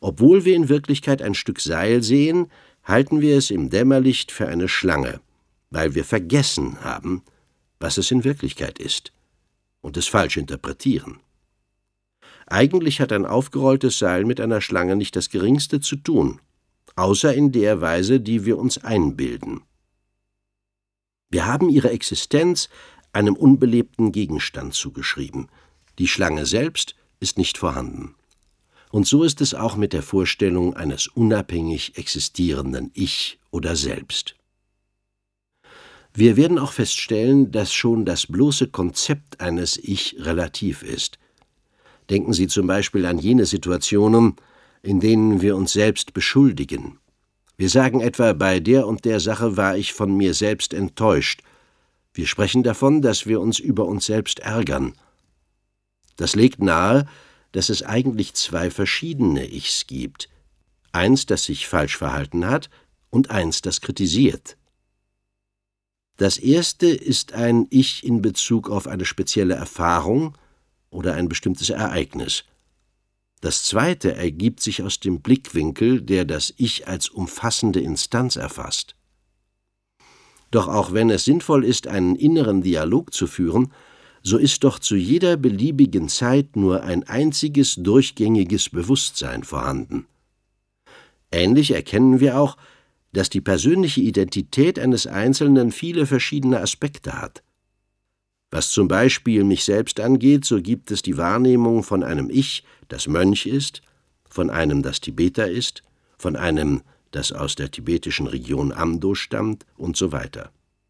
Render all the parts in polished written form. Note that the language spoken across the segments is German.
Obwohl wir in Wirklichkeit ein Stück Seil sehen, halten wir es im Dämmerlicht für eine Schlange, weil wir vergessen haben, was es in Wirklichkeit ist, und es falsch interpretieren. Eigentlich hat ein aufgerolltes Seil mit einer Schlange nicht das Geringste zu tun, außer in der Weise, die wir uns einbilden. Wir haben ihre Existenz einem unbelebten Gegenstand zugeschrieben. Die Schlange selbst ist nicht vorhanden. Und so ist es auch mit der Vorstellung eines unabhängig existierenden Ich oder Selbst. Wir werden auch feststellen, dass schon das bloße Konzept eines Ich relativ ist. Denken Sie zum Beispiel an jene Situationen, in denen wir uns selbst beschuldigen. Wir sagen etwa, bei der und der Sache war ich von mir selbst enttäuscht. Wir sprechen davon, dass wir uns über uns selbst ärgern. Das legt nahe, dass es eigentlich zwei verschiedene Ichs gibt. Eins, das sich falsch verhalten hat, und eins, das kritisiert. Das erste ist ein Ich in Bezug auf eine spezielle Erfahrung oder ein bestimmtes Ereignis. Das zweite ergibt sich aus dem Blickwinkel, der das Ich als umfassende Instanz erfasst. Doch auch wenn es sinnvoll ist, einen inneren Dialog zu führen, so ist doch zu jeder beliebigen Zeit nur ein einziges durchgängiges Bewusstsein vorhanden. Ähnlich erkennen wir auch, dass die persönliche Identität eines Einzelnen viele verschiedene Aspekte hat. Was zum Beispiel mich selbst angeht, so gibt es die Wahrnehmung von einem Ich, das Mönch ist, von einem, das Tibeter ist, von einem, das aus der tibetischen Region Amdo stammt und so weiter.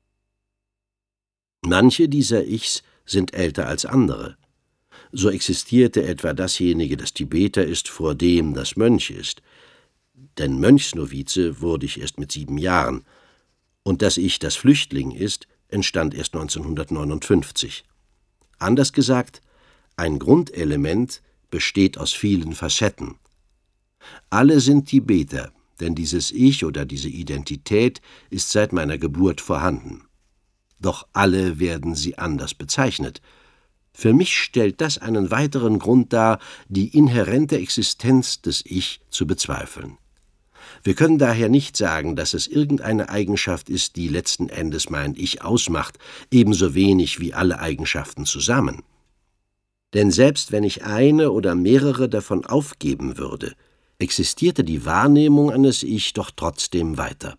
Manche dieser Ichs sind älter als andere. So existierte etwa dasjenige, das Tibeter ist, vor dem, das Mönch ist. Denn Mönchsnovize wurde ich erst mit 7 Jahren. Und das Ich, das Flüchtling ist, entstand erst 1959. Anders gesagt, ein Grundelement besteht aus vielen Facetten. Alle sind Tibeter, denn dieses Ich oder diese Identität ist seit meiner Geburt vorhanden. Doch alle werden sie anders bezeichnet. Für mich stellt das einen weiteren Grund dar, die inhärente Existenz des Ich zu bezweifeln. Wir können daher nicht sagen, dass es irgendeine Eigenschaft ist, die letzten Endes mein Ich ausmacht, ebenso wenig wie alle Eigenschaften zusammen. Denn selbst wenn ich eine oder mehrere davon aufgeben würde, existierte die Wahrnehmung eines Ich doch trotzdem weiter.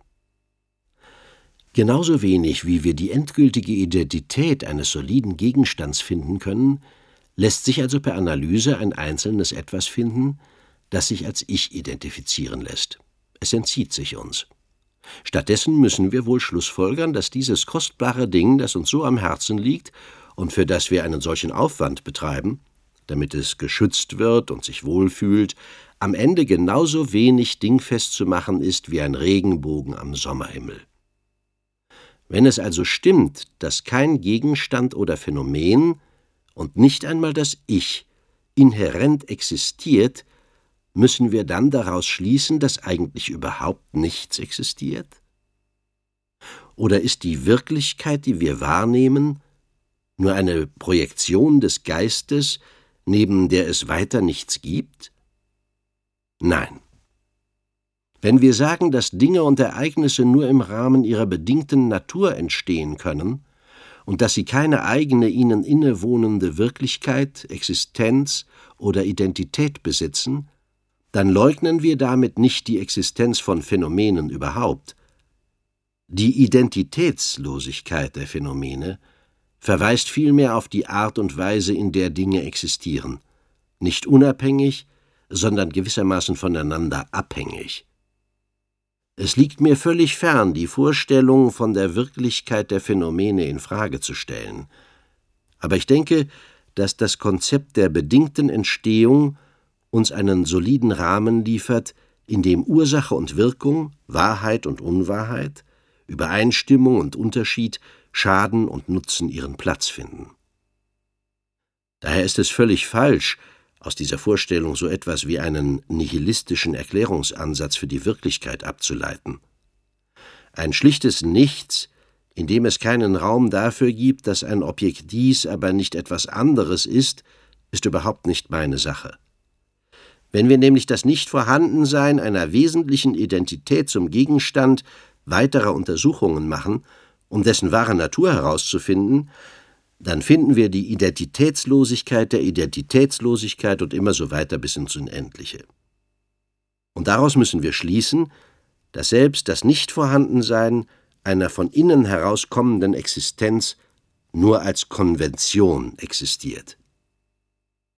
Genauso wenig wie wir die endgültige Identität eines soliden Gegenstands finden können, lässt sich also per Analyse ein einzelnes Etwas finden, das sich als Ich identifizieren lässt. Es entzieht sich uns. Stattdessen müssen wir wohl schlussfolgern, dass dieses kostbare Ding, das uns so am Herzen liegt und für das wir einen solchen Aufwand betreiben, damit es geschützt wird und sich wohlfühlt, am Ende genauso wenig dingfest zu machen ist wie ein Regenbogen am Sommerhimmel. Wenn es also stimmt, dass kein Gegenstand oder Phänomen und nicht einmal das Ich inhärent existiert, müssen wir dann daraus schließen, dass eigentlich überhaupt nichts existiert? Oder ist die Wirklichkeit, die wir wahrnehmen, nur eine Projektion des Geistes, neben der es weiter nichts gibt? Nein. Wenn wir sagen, dass Dinge und Ereignisse nur im Rahmen ihrer bedingten Natur entstehen können und dass sie keine eigene ihnen innewohnende Wirklichkeit, Existenz oder Identität besitzen, dann leugnen wir damit nicht die Existenz von Phänomenen überhaupt. Die Identitätslosigkeit der Phänomene verweist vielmehr auf die Art und Weise, in der Dinge existieren, nicht unabhängig, sondern gewissermaßen voneinander abhängig. Es liegt mir völlig fern, die Vorstellung von der Wirklichkeit der Phänomene in Frage zu stellen. Aber ich denke, dass das Konzept der bedingten Entstehung uns einen soliden Rahmen liefert, in dem Ursache und Wirkung, Wahrheit und Unwahrheit, Übereinstimmung und Unterschied, Schaden und Nutzen ihren Platz finden. Daher ist es völlig falsch, aus dieser Vorstellung so etwas wie einen nihilistischen Erklärungsansatz für die Wirklichkeit abzuleiten. Ein schlichtes Nichts, in dem es keinen Raum dafür gibt, dass ein Objekt dies, aber nicht etwas anderes ist überhaupt nicht meine Sache. Wenn wir nämlich das Nichtvorhandensein einer wesentlichen Identität zum Gegenstand weiterer Untersuchungen machen, um dessen wahre Natur herauszufinden, dann finden wir die Identitätslosigkeit der Identitätslosigkeit und immer so weiter bis ins Unendliche. Und daraus müssen wir schließen, dass selbst das Nichtvorhandensein einer von innen herauskommenden Existenz nur als Konvention existiert.